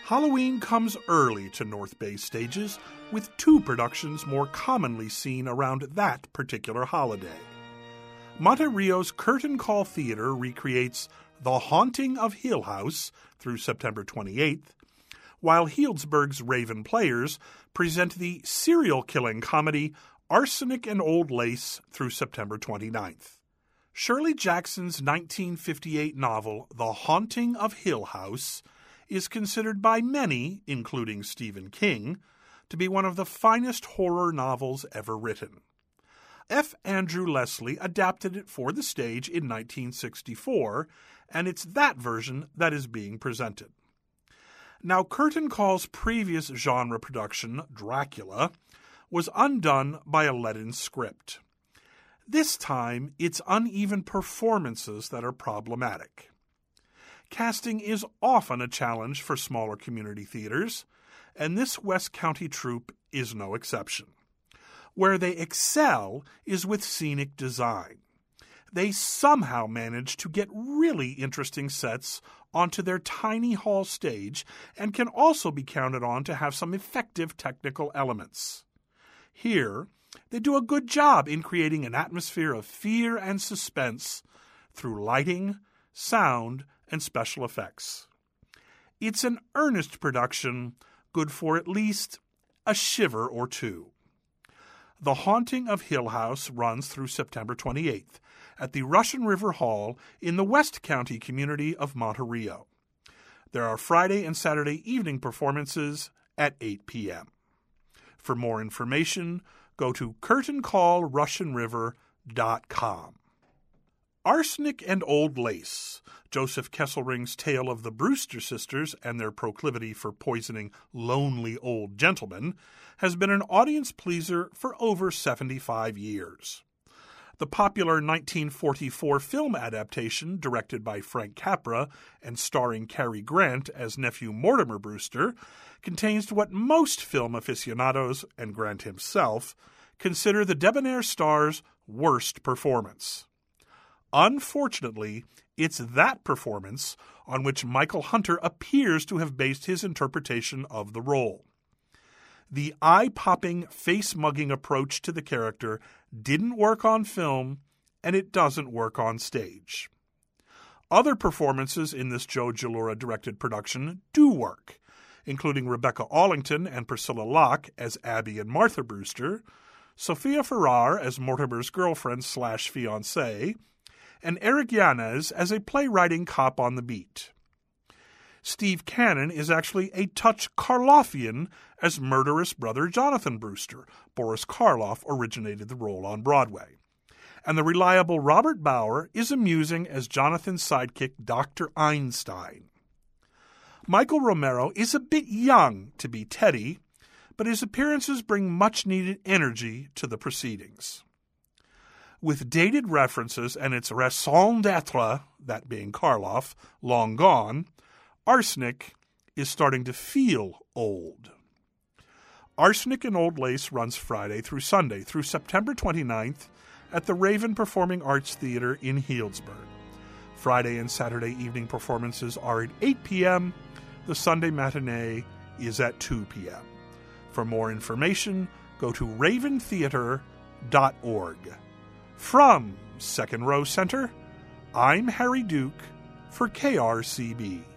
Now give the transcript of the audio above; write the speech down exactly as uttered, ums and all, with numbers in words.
Halloween comes early to North Bay stages, with two productions more commonly seen around that particular holiday. Monterrio's Curtain Call Theater recreates The Haunting of Hill House through September twenty-eighth, while Healdsburg's Raven Players present the serial-killing comedy Arsenic and Old Lace through September twenty-ninth. Shirley Jackson's nineteen fifty-eight novel The Haunting of Hill House is considered by many, including Stephen King, to be one of the finest horror novels ever written. F. Andrew Leslie adapted it for the stage in nineteen sixty-four, and it's that version that is being presented. Now, Curtain Call's previous genre production, Dracula, was undone by a let-in script. This time, it's uneven performances that are problematic. Casting is often a challenge for smaller community theaters, and this West County troupe is no exception. Where they excel is with scenic design. They somehow manage to get really interesting sets onto their tiny hall stage and can also be counted on to have some effective technical elements. Here, they do a good job in creating an atmosphere of fear and suspense through lighting, sound, and special effects. It's an earnest production, good for at least a shiver or two. The Haunting of Hill House runs through September twenty-eighth at the Russian River Hall in the West County community of Monterrio. There are Friday and Saturday evening performances at eight p.m. For more information, go to curtain call russian river dot com. Arsenic and Old Lace, Joseph Kesselring's tale of the Brewster sisters and their proclivity for poisoning lonely old gentlemen, has been an audience pleaser for over seventy-five years. The popular nineteen forty-four film adaptation, directed by Frank Capra and starring Cary Grant as nephew Mortimer Brewster, contains what most film aficionados, and Grant himself, consider the debonair star's worst performance. Unfortunately, it's that performance on which Michael Hunter appears to have based his interpretation of the role. The eye-popping, face-mugging approach to the character didn't work on film, and it doesn't work on stage. Other performances in this Joe Gelora-directed production do work, including Rebecca Allington and Priscilla Locke as Abby and Martha Brewster, Sophia Farrar as Mortimer's girlfriend slash fiancée, and Eric Yanez as a playwriting cop on the beat. Steve Cannon is actually a touch Karloffian as murderous brother Jonathan Brewster. Boris Karloff originated the role on Broadway. And the reliable Robert Bauer is amusing as Jonathan's sidekick Doctor Einstein. Michael Romero is a bit young to be Teddy, but his appearances bring much-needed energy to the proceedings. With dated references and its raison d'etre, that being Karloff, long gone, Arsenic is starting to feel old. Arsenic and Old Lace runs Friday through Sunday through September twenty-ninth at the Raven Performing Arts Theater in Healdsburg. Friday and Saturday evening performances are at eight p.m. The Sunday matinee is at two p.m. For more information, go to raven theater dot org. From Second Row Center, I'm Harry Duke for K R C B.